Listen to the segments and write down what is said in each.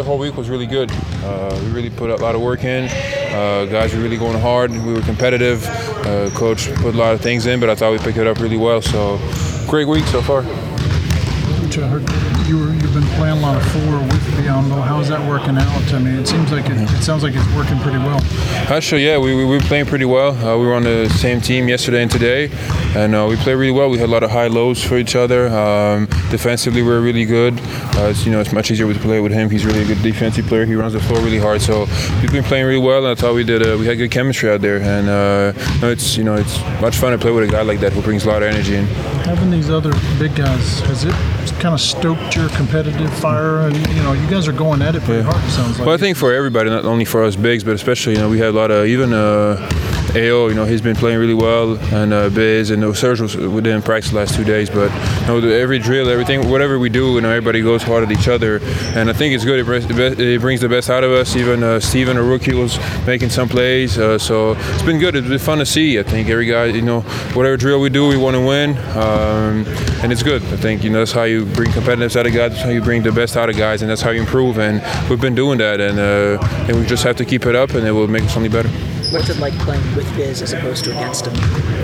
whole week was really good. We really put a lot of work in. Guys were really going hard. We were competitive. Coach put a lot of things in, but I thought we picked it up really well. So, great week so far. Coach, I heard you've been playing a lot of 4 with Biondo. How's that working out? I mean, it sounds like it's working pretty well. Actually, yeah, we were playing pretty well. We were on the same team yesterday and today, and we played really well. We had a lot of high lows for each other. Defensively, we were really good. It's much easier to play with him. He's really a good defensive player. He runs the floor really hard. So we've been playing really well, and I thought we had good chemistry out there. And it's much fun to play with a guy like that who brings a lot of energy in. Having these other big guys, has it kind of stoked your competitive fire? And you guys are going at it pretty hard, it sounds like. Well, I think for everybody, not only for us bigs, but especially we had a lot of even AO, he's been playing really well, and Biz and Serge we didn't practice the last 2 days, but every drill, everything, whatever we do, everybody goes hard at each other, and I think it's good. It brings the best out of us. Even Steven, a rookie, was making some plays, so it's been good. It's been fun to see. I think every guy, whatever drill we do, we want to win, and it's good. I think that's how you bring competitiveness out of guys. That's how you bring the best out of guys, and that's how you improve. And we've been doing that, and we just have to keep it up, and it will make us only better. What's it like playing with Biz as opposed to against him?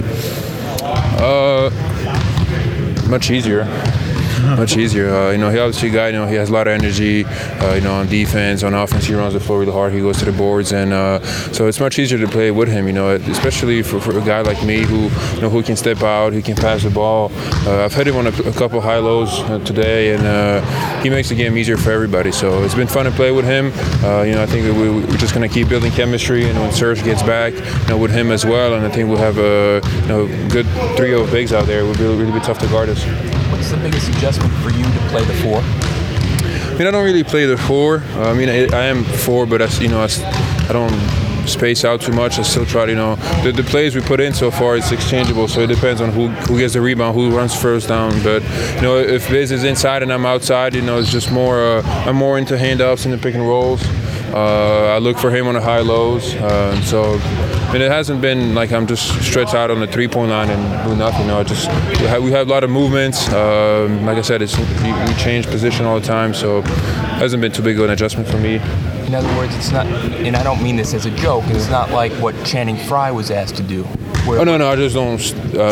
Much easier. Much easier. He obviously a guy. He has a lot of energy. On defense, on offense, he runs the floor really hard. He goes to the boards, and so it's much easier to play with him. Especially for a guy like me who can step out, who can pass the ball. I've had him on a couple high lows today, and he makes the game easier for everybody. So it's been fun to play with him. I think we're just going to keep building chemistry, and when Serge gets back, with him as well, and I think we'll have a good trio of bigs out there. It will really be tough to guard us. What's the biggest adjustment for you to play the 4? I don't really play the 4. I am 4, but I don't space out too much. I still try to, the plays we put in so far is exchangeable, so it depends on who gets the rebound, who runs first down. But if Biz is inside and I'm outside, it's just more. I'm more into handoffs and the pick and rolls. I look for him on the high lows, so it hasn't been like I'm just stretched out on the 3-point line and do nothing. We have a lot of movements. Like I said, we change position all the time, so it hasn't been too big of an adjustment for me. In other words, it's not, and I don't mean this as a joke, it's not like what Channing Frye was asked to do. No, I just don't.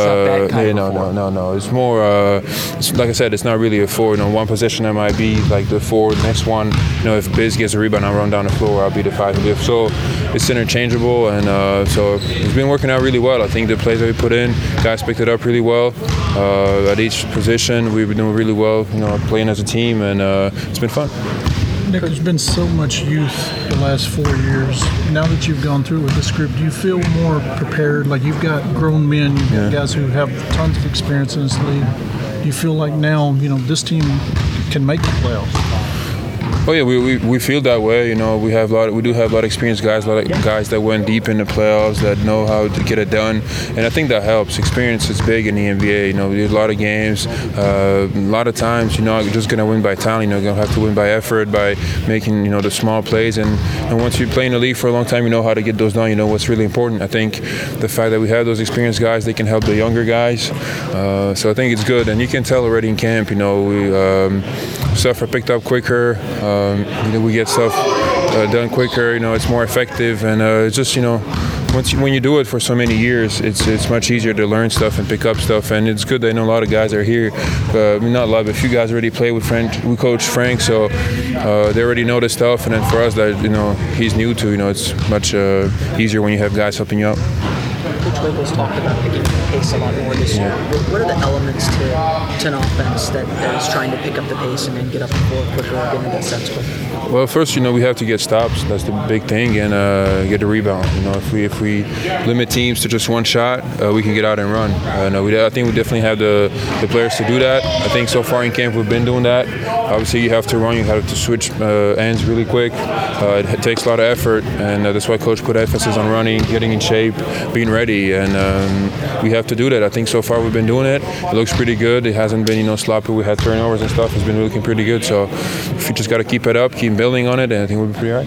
No. It's more, like I said, it's not really a 4. One possession I might be like the 4. The next one, if Biz gets a rebound, I'll run down the floor, I'll be the 5. So it's interchangeable, and so it's been working out really well. I think the plays that we put in, guys picked it up really well. At each position, we've been doing really well, playing as a team, and it's been fun. Nick, there's been so much youth the last 4 years. Now that you've gone through with this group, do you feel more prepared? Like you've got grown men, you've got guys who have tons of experience in this league. Do you feel like now, this team can make the playoffs? Oh yeah, we feel that way. We do have a lot of experienced guys, a lot of guys that went deep in the playoffs, that know how to get it done, and I think that helps. Experience is big in the NBA. There's a lot of games, a lot of times. You're just gonna win by talent. You're gonna have to win by effort, by making the small plays. And once you play in the league for a long time, you know how to get those done. You know what's really important. I think the fact that we have those experienced guys, they can help the younger guys. So I think it's good, and you can tell already in camp. Stuff are picked up quicker. We get stuff done quicker. It's more effective, and it's just when you do it for so many years, it's much easier to learn stuff and pick up stuff. And it's good that I know a lot of guys are here. Not a lot, but a few guys already play with Frank. We coach Frank, so they already know the stuff. And then for us, that he's new to. It's much easier when you have guys helping you out. Coach Wiggles talked about picking up the pace a lot more this year. What are the elements to an offense that is trying to pick up the pace and then get up the floor quicker or get into that sense quicker? Well, first, we have to get stops. That's the big thing, and get the rebound. If we limit teams to just one shot, we can get out and run. I think we definitely have the players to do that. I think so far in camp we've been doing that. Obviously, you have to run. You have to switch ends really quick. It takes a lot of effort, and that's why Coach put emphasis on running, getting in shape, being ready, and we have to do that. I think so far we've been doing it. It looks pretty good. It hasn't been sloppy. We had turnovers and stuff. It's been looking pretty good. So if you just got to keep it up, keep building on it, and I think we'll be pretty all right.